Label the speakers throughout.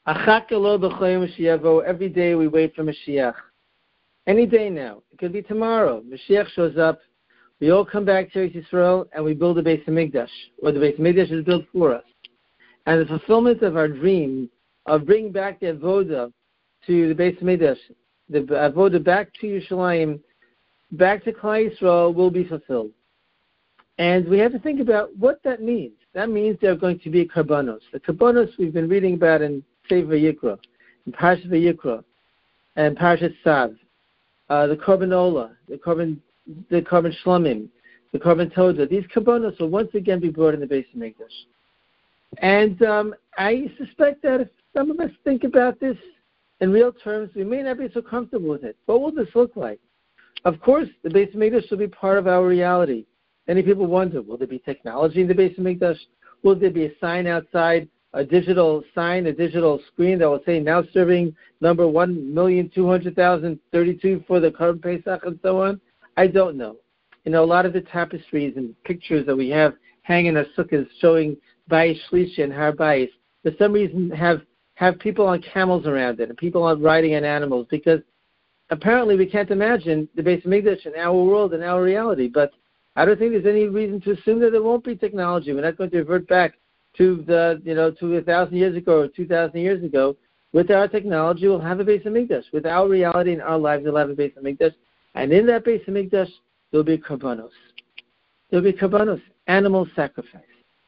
Speaker 1: Every day we wait for Mashiach. Any day now. It could be tomorrow. Mashiach shows up. We all come back to Eretz Yisrael and we build the Beis Hamikdash, or the Beis Hamikdash is built for us. And the fulfillment of our dream of bringing back the Avodah to the Beis Hamikdash, the Avodah back to Yerushalayim, back to Klal Yisrael will be fulfilled. And we have to think about what that means. That means there are going to be karbanos. The karbanos we've been reading about in Sefer Yikra, in Parashat Vayikra, and Parashat Sav, the Korban Ola, the Korban Shlomim, the Korban Todah. These karbanos will once again be brought in the Beis Hamikdash. And I suspect that if some of us think about this in real terms, we may not be so comfortable with it. What will this look like? Of course, the Beis Hamikdash will be part of our reality. Many people wonder, will there be technology in the Beis Hamikdash? Will there be a sign outside, a digital sign, a digital screen that will say, now serving number 1,200,032 for the Korban Pesach and so on? I don't know. A lot of the tapestries and pictures that we have hanging in our sukkahs showing Bayis Shlishi and Har Bayis, for some reason have people on camels around it and people on riding on animals, because apparently we can't imagine the Beis Hamikdash in our world and our reality. But I don't think there's any reason to assume that there won't be technology. We're not going to revert back to to 1,000 years ago or 2,000 years ago. With our technology, we'll have a Beis Hamikdash. With our reality in our lives, we'll have a Beis Hamikdash. And in that Beis Hamikdash, there'll be karbanos. There'll be karbanos, animal sacrifice.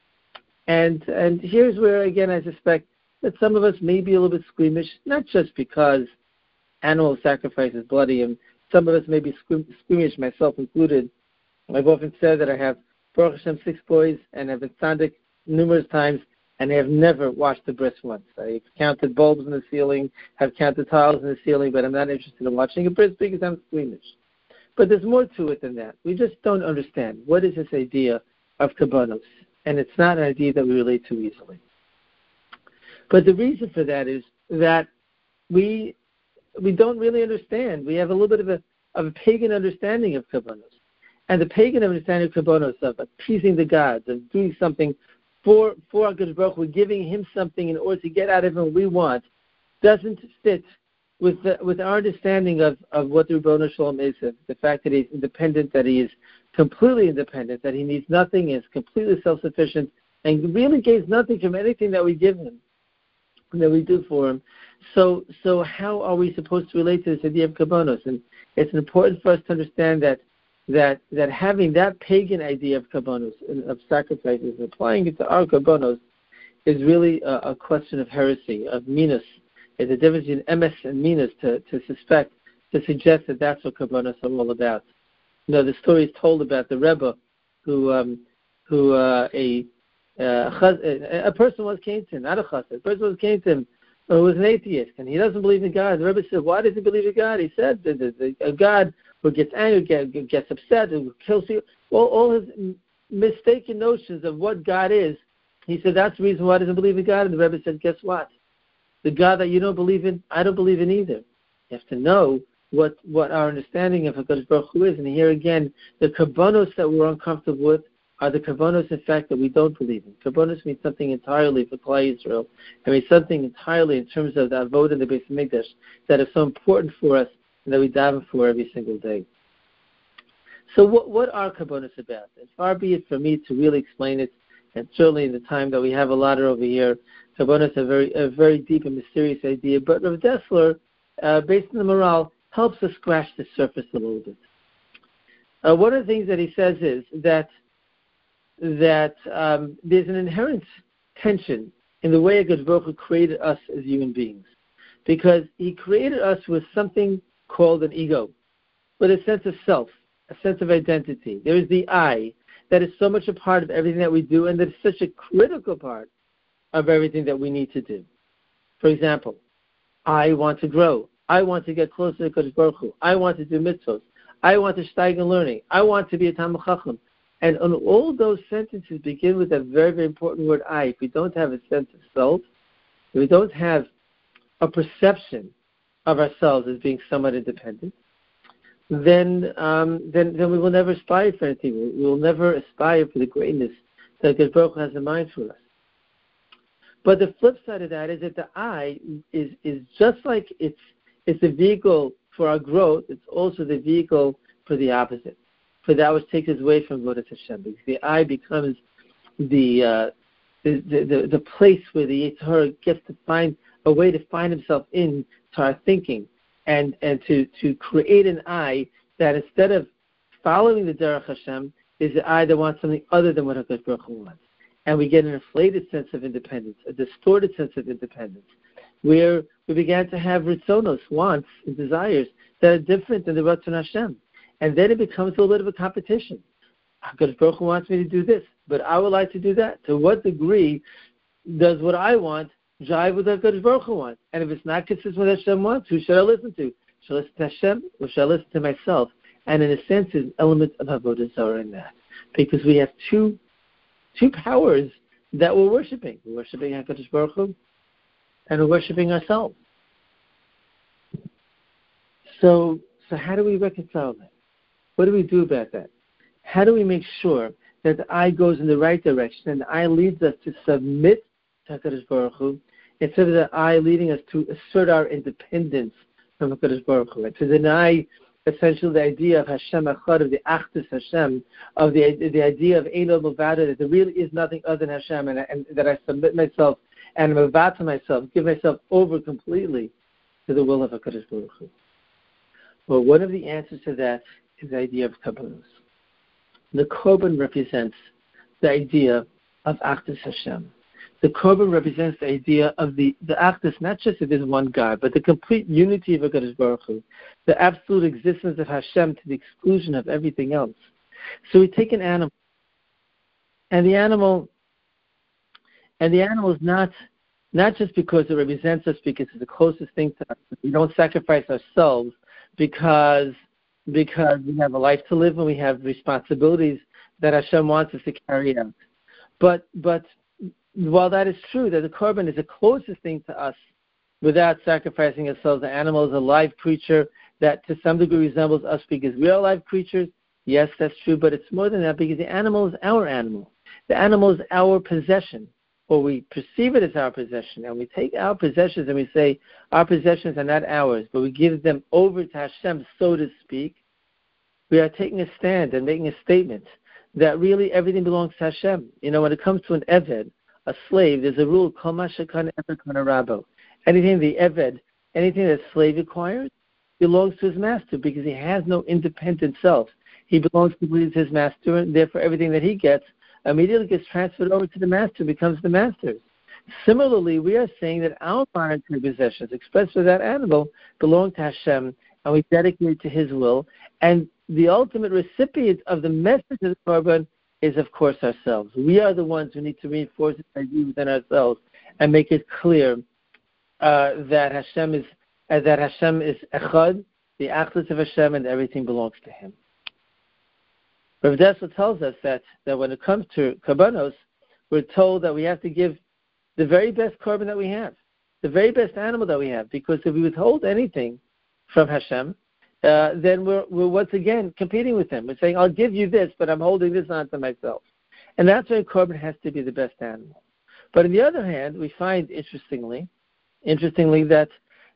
Speaker 1: And here's where, again, I suspect that some of us may be a little bit squeamish, not just because animal sacrifice is bloody, and some of us may be squeamish, myself included. I've often said that I have, Baruch Hashem, 6 boys, and I've been tzaddik numerous times, and I have never washed the bris once. I've counted bulbs in the ceiling, have counted tiles in the ceiling, but I'm not interested in watching a bris because I'm squeamish. But there's more to it than that. We just don't understand. What is this idea of karbanos? And it's not an idea that we relate to easily. But the reason for that is that we don't really understand. We have a little bit of a pagan understanding of karbanos. And the pagan understanding of karbanos, of appeasing the gods, of doing something for HaKadosh Baruch Hu, giving him something in order to get out of him what we want, doesn't fit with our understanding of what the Ribbono Shel Olam is, the fact that he's independent, that he is completely independent, that he needs nothing, is completely self-sufficient, and really gains nothing from anything that we give him, that we do for him. So how are we supposed to relate to this idea of karbanos? And it's important for us to understand that having that pagan idea of karbanos, of sacrifices, applying it to our karbanos, is really a question of heresy, of minus. It's a difference between emes and minus to suggest that that's what karbanos are all about. The story is told about the Rebbe a person once came to him, not a chassid, a person once came to him who was an atheist, and he doesn't believe in God. The Rebbe said, why does he believe in God? He said, a God who gets angry, gets upset, who kills you, all his mistaken notions of what God is. He said, that's the reason why he doesn't believe in God. And the Rebbe said, guess what? The God that you don't believe in, I don't believe in either. You have to know what our understanding of HaKadosh Baruch Hu is. And here again, the karbanos that we're uncomfortable with are the karbanos, in fact, that we don't believe in. Karbanos means something entirely for Klal Yisrael. It means something entirely in terms of the avodah in the Beis Hamikdash that is so important for us and that we daven for every single day. So what are karbanos about? And far be it for me to really explain it, and certainly in the time that we have allotted over here, karbanos are a very deep and mysterious idea. But Rav Dessler, based on the morale, helps us scratch the surface a little bit. One of the things that he says is that there's an inherent tension in the way HaKadosh Baruch Hu created us as human beings, because he created us with something called an ego, with a sense of self, a sense of identity. There is the I that is so much a part of everything that we do, and that is such a critical part of everything that we need to do. For example, I want to grow. I want to get closer to HaKadosh Baruch Hu. I want to do mitzvot. I want to steig in learning. I want to be a Talmid Chacham. And all those sentences begin with a very, very important word, I. If we don't have a sense of self, if we don't have a perception of ourselves as being somewhat independent, then we will never aspire for anything. We will never aspire for the greatness that HaKadosh Baruch Hu has in mind for us. But the flip side of that is that the eye is just like it's a vehicle for our growth, it's also the vehicle for the opposite, for that which takes us away from Avodas Hashem. Because the eye becomes the place where the Yetzer Hara gets to find a way to find himself into our thinking, and to create an eye that instead of following the Derech Hashem is the eye that wants something other than what HaKadosh Baruch Hu wants. And we get an inflated sense of independence, a distorted sense of independence, where we began to have ritzonos, wants, and desires that are different than the Ratzon Hashem. And then it becomes a little bit of a competition. HaKadosh Baruch Hu wants me to do this, but I would like to do that. To what degree does what I want jive with what HaKadosh Baruch Hu wants? And if it's not consistent with what Hashem wants, who should I listen to? Should I listen to Hashem or should I listen to myself? And in a sense, there's an element of Avodah Zarah in that. Because we have two powers that we're worshiping. We're worshiping HaKadosh Baruch Hu, and we're worshiping ourselves. So how do we reconcile that? What do we do about that? How do we make sure that the eye goes in the right direction and the eye leads us to submit to HaKadosh Baruch Hu instead of the eye leading us to assert our independence from HaKadosh Baruch Hu, and to deny essentially the idea of Hashem Echad, of the Achdus Hashem, of the idea of Ein Od Milvado, that there really is nothing other than Hashem, and that I submit myself and I'm about to myself, give myself over completely to the will of HaKadosh Baruch Hu. Well, one of the answers to that is the idea of Kabbalos. The Korban represents the idea of Achdus Hashem. The Korban represents the idea of the Achdus, not just that there's one God, but the complete unity of HaKadosh Baruch Hu, the absolute existence of Hashem to the exclusion of everything else. So we take an animal, and the animal is not just because it represents us, because it's the closest thing to us. We don't sacrifice ourselves because we have a life to live and we have responsibilities that Hashem wants us to carry out. But while that is true, that the Korban is the closest thing to us without sacrificing ourselves, the animal is a live creature that to some degree resembles us because we are live creatures. Yes, that's true, but it's more than that because the animal is our animal. The animal is our possession, or we perceive it as our possession, and we take our possessions and we say our possessions are not ours, but we give them over to Hashem, so to speak. We are taking a stand and making a statement that really everything belongs to Hashem. You know, when it comes to an Eved, a slave, there's a rule, Kol ma shekan eved kana rabo. Anything the Eved, anything that slave acquires, belongs to his master because he has no independent self. He belongs to his master, and therefore everything that he gets immediately gets transferred over to the master, becomes the master's. Similarly, we are saying that our monetary possessions expressed for that animal belong to Hashem, and we dedicate to his will. And the ultimate recipient of the message of the Korban is, of course, ourselves. We are the ones who need to reinforce this idea within ourselves and make it clear that Hashem is Echad, the Achdus of Hashem, and everything belongs to Him. Rav Dessler tells us that when it comes to Korbanos, we're told that we have to give the very best Korban that we have, the very best animal that we have, because if we withhold anything from Hashem, then we're once again competing with Him. We're saying, I'll give you this, but I'm holding this on to myself. And that's why Korban has to be the best animal. But on the other hand, we find, interestingly that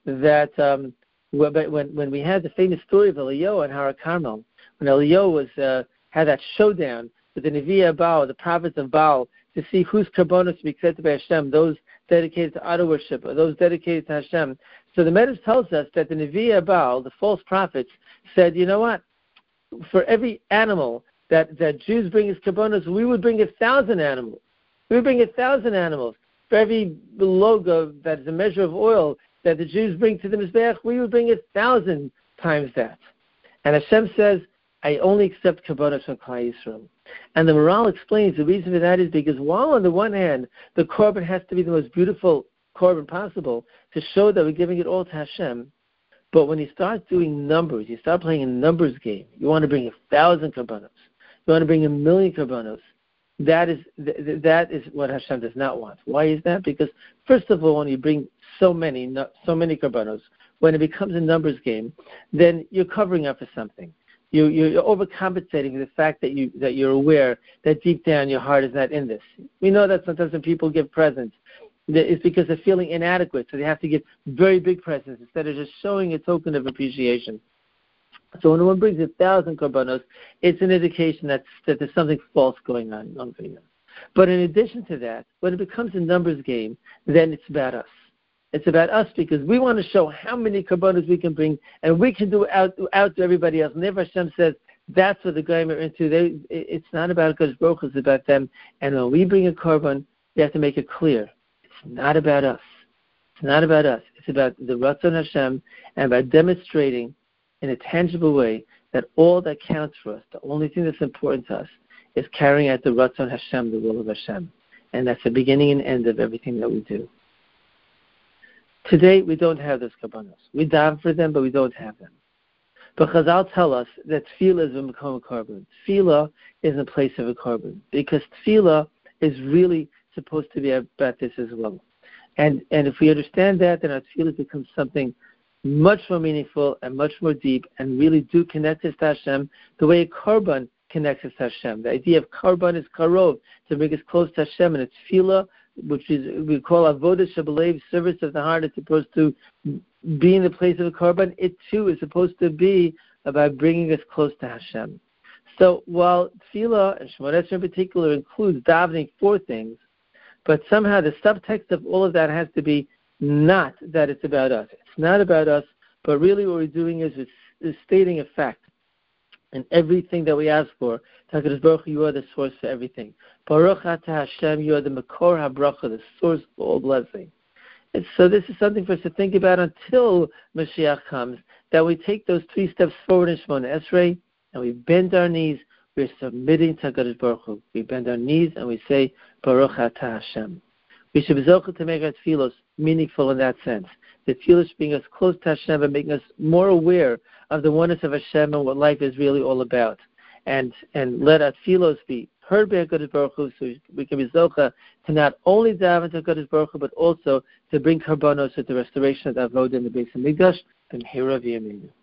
Speaker 1: when we had the famous story of Eliyahu and Har Carmel, when Eliyahu had that showdown with the Nevi'ah Baal, the prophets of Baal, to see whose Korbanos to be accepted by Hashem, those dedicated to idol worship, or those dedicated to Hashem. So the Medrash tells us that the Nevi'ah Baal, the false prophets, said, you know what, for every animal that Jews bring as Korbanos, we would bring 1,000 animals. We would bring 1,000 animals. For every logo that is a measure of oil that the Jews bring to the Mizbeach, we would bring 1,000 times that. And Hashem says, I only accept Korbanos from Klal Yisrael. And the Maral explains the reason for that is because while on the one hand, the Korban has to be the most beautiful Korban possible to show that we're giving it all to Hashem, but when you start doing numbers, you start playing a numbers game, you want to bring 1,000 Korbanos, you want to bring 1,000,000 Korbanos, that is what Hashem does not want. Why is that? Because first of all, when you bring so many Korbanos, when it becomes a numbers game, then you're covering up for something. You're overcompensating for the fact that you're aware that deep down your heart is not in this. We know that sometimes when people give presents, It's because they're feeling inadequate, so they have to give very big presents instead of just showing a token of appreciation. So when one brings 1,000 korbanos, it's an indication that there's something false going on over here. But in addition to that, when it becomes a numbers game, then it's about us. It's about us because we want to show how many korbanos we can bring, and we can do out to everybody else. And if Hashem says that's what the Goyim are into, it's not about Hakadosh Baruch Hu, it's about them. And when we bring a korban, we have to make it clear. It's not about us. It's not about us. It's about the Ratzon Hashem and about demonstrating in a tangible way that all that counts for us, the only thing that's important to us, is carrying out the Ratzon Hashem, the will of Hashem. And that's the beginning and end of everything that we do. Today, we don't have those korbanos. We daven for them, but we don't have them. But Chazal tell us that tefillah is a makom korban. Tefillah is in place of a korban because tefillah is really supposed to be about this as well. And if we understand that, then our tefillah becomes something much more meaningful and much more deep and really do connect us to Hashem the way a korban connects us to Hashem. The idea of korban is karov, to bring us close to Hashem, and it's tefillah, which is we call avodah shebelev, service of the heart. It's supposed to be in the place of a korban. It too is supposed to be about bringing us close to Hashem. So while tefillah and Shemona Esrei in particular includes davening for things, but somehow the subtext of all of that has to be not that it's about us. It's not about us, but really what we're doing is stating a fact. And everything that we ask for, HaKadosh Baruch Hu, you are the source for everything. Baruch Atah Hashem, you are the Makor HaBracha, the source of all blessing. And so this is something for us to think about until Mashiach comes, that we take those 3 steps forward in Shemona Esrei, and we bend our knees, we're submitting to HaKadosh Baruch Hu. We bend our knees and we say, Baruch Atah Hashem. We should be zocheh to make our tefillos meaningful in that sense. The tefillos bring us close to Hashem and making us more aware of the oneness of Hashem and what life is really all about. And let our tefillos be heard by HaKadosh Baruch Hu, so we can be zocheh to not only daven to HaKadosh Baruch Hu, but also to bring korbanos to the restoration of the avodah in the Beis Hamikdash and Hira v'Yameinu.